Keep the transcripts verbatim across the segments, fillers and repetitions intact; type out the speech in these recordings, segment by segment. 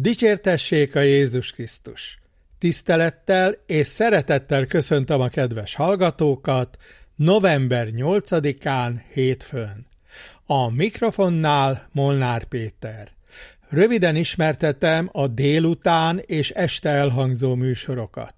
Dicsértessék a Jézus Krisztus! Tisztelettel és szeretettel köszöntöm a kedves hallgatókat november nyolcadikán hétfőn. A mikrofonnál Molnár Péter. Röviden ismertetem a délután és este elhangzó műsorokat.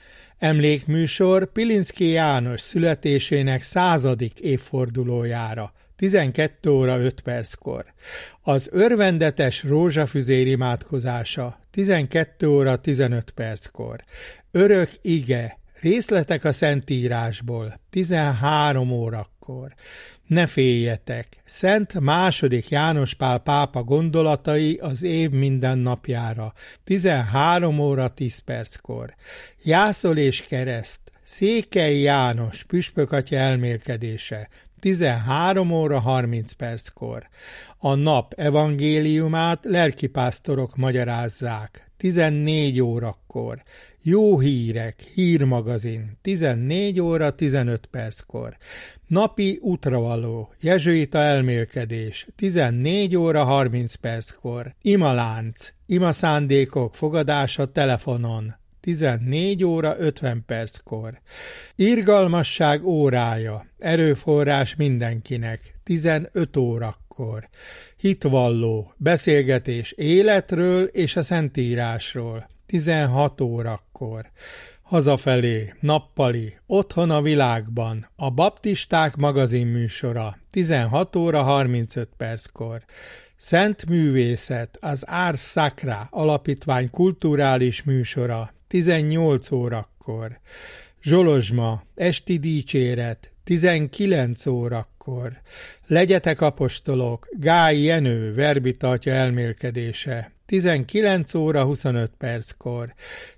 Emlékműsor Pilinszky János születésének századik évfordulójára, tizenkét óra öt perckor. Az örvendetes rózsafüzér imádkozása, tizenkét óra tizenöt perckor. Örök ige, részletek a Szentírásból, tizenhárom órakor. Ne féljetek, Szent második János Pál pápa gondolatai az év minden napjára, tizenhárom óra tíz perckor. Jászol és kereszt, Székely János püspökatya elmélkedése, tizenhárom óra harminc perckor. A nap evangéliumát lelkipásztorok magyarázzák, tizennégy órakor. Jó hírek, hírmagazin, tizennégy óra tizenöt perckor. Napi útravaló, jezsuita elmélkedés, tizennégy óra harminc perckor. Imalánc, imaszándékok fogadása telefonon, tizennégy óra ötven perckor. Irgalmasság órája, erőforrás mindenkinek, tizenöt órakor. Hitvalló, beszélgetés életről és a Szentírásról, tizenhat órakor. Hazafelé, nappali, otthon a világban, a baptisták magazinműsora, tizenhat óra harmincöt perckor. Szent művészet, az Ars Sacra alapítvány kulturális műsora, tizennyolc órakor. Zsolozsma, esti dicséret, tizenkilenc órakor. Legyetek apostolok, Gály Jenő verbitatja elmélkedése, tizenkilenc óra huszonöt perckor.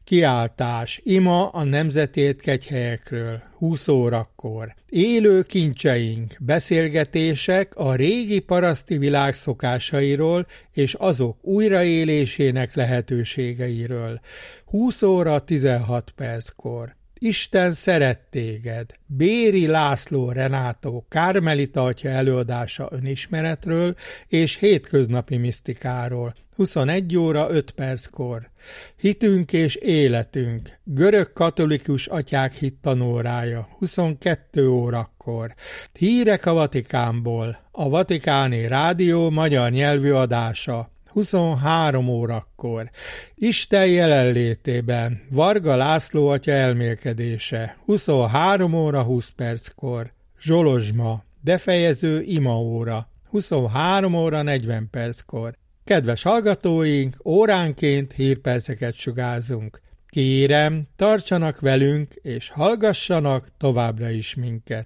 Kiáltás, ima a nemzeti étkegyhelyekről, húsz órakor. Élő kincseink, beszélgetések a régi paraszti világ szokásairól és azok újraélésének lehetőségeiről, húsz óra tizenhat perckor. Isten szeret téged, Béri László Renátó kármelita atya előadása önismeretről és hétköznapi misztikáról, huszonegy óra öt perckor. Hitünk és életünk, görög katolikus atyák hittanórája, huszonkettő órakor. Hírek a Vatikánból, a Vatikáni Rádió magyar nyelvű adása, huszonhárom órakor. Isten jelenlétében Varga László atya elmélkedése, huszonhárom óra húsz perckor. Zsolozsma, befejező imaóra, huszonhárom óra negyven perckor. Kedves hallgatóink, óránként hírperceket sugárzunk. Kérem, tartsanak velünk, és hallgassanak továbbra is minket.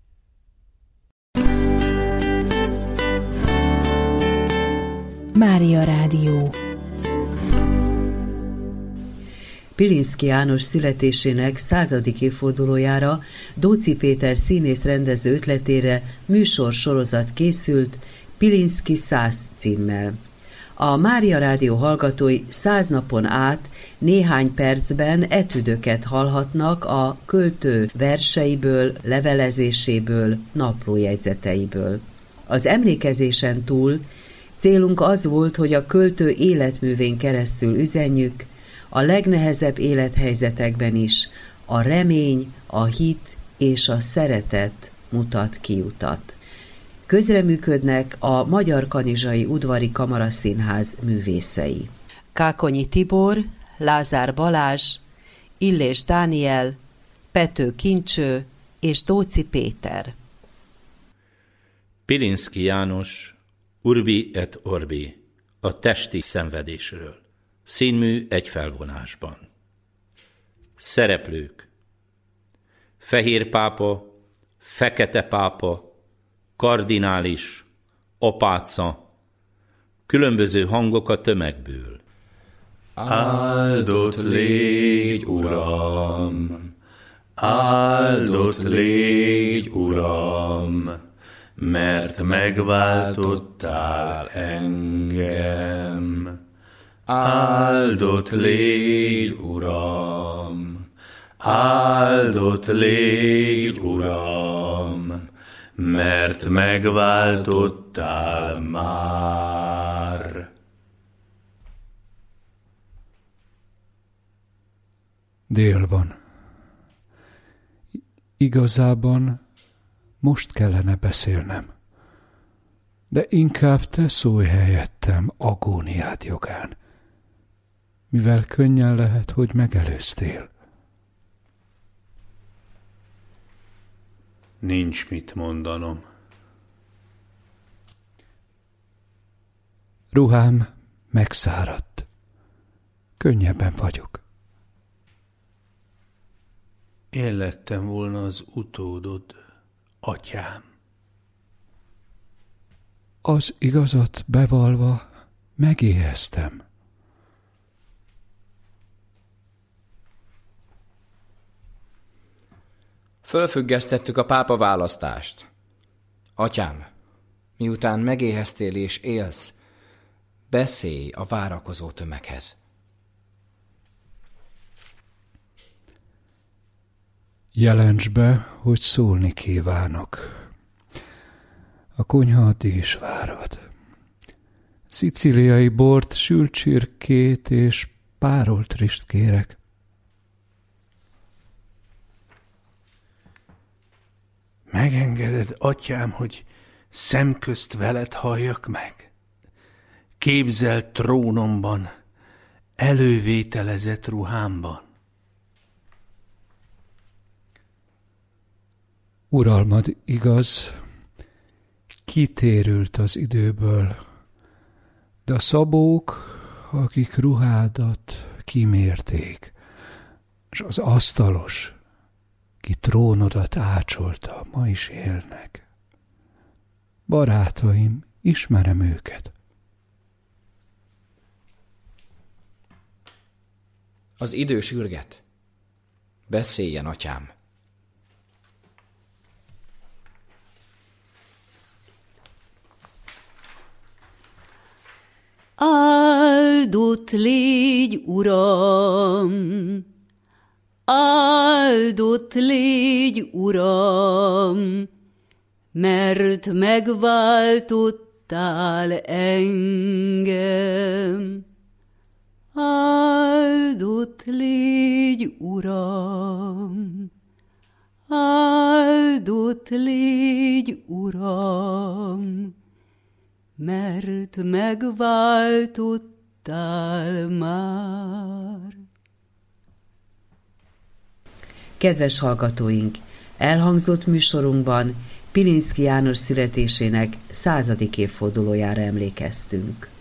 Mária Rádió. Pilinszky János születésének századik évfordulójára Dóczy Péter színész rendező ötletére műsorsorozat készült Pilinszky száz címmel. A Mária Rádió hallgatói száz napon át néhány percben etüdöket hallhatnak a költő verseiből, levelezéséből, naplójegyzeteiből. Az emlékezésen túl célunk az volt, hogy a költő életművén keresztül üzenjük, a legnehezebb élethelyzetekben is a remény, a hit és a szeretet mutat kiutat. Közreműködnek a Magyar Kanizsai Udvari Kamaraszínház művészei. Kákonyi Tibor, Lázár Balázs, Illés Dániel, Pető Kincső és Dóczy Péter. Pilinszky János, Urbi et Orbi, a testi szenvedésről. Színmű egy felvonásban. Szereplők: fehér pápa, fekete pápa, kardinális, apáca, különböző hangok a tömegből. Áldott légy, Uram! Áldott légy, Uram! Mert megváltottál engem. Áldott légy, Uram! Áldott légy, Uram! Mert megváltottál már. Dél van. Igazában most kellene beszélnem, de inkább te szólj helyettem agóniád jogán, mivel könnyen lehet, hogy megelőztél. Nincs mit mondanom. Ruhám megszáradt. Könnyebben vagyok. Én lettem volna az utódod, atyám. Az igazat bevalva megéheztem. Fölfüggesztettük a pápa választást. Atyám, miután megéheztél és élsz, beszélj a várakozó tömeghez. Jelents be, hogy szólni kívánok. A konyha addig is várad. Szicíliai bort, sült csirkét és párolt rist kérek. Megengeded, atyám, hogy szemközt veled halljak meg? Képzeld trónomban, elővételezett ruhámban. Uralmad igaz, kitérült az időből, de a szabók, akik ruhádat kimérték, és az asztalos, ki trónodat ácsolta, ma is élnek. Barátaim, ismerem őket. Az idő sürget. Beszéljen, atyám. Áldott légy, Uram! Áldott légy, Uram! Mert megváltottál engem. Áldott légy, Uram! Áldott légy, Uram! Mert megváltottál már. Kedves hallgatóink! Elhangzott műsorunkban Pilinszky János születésének századik évfordulójára emlékeztünk.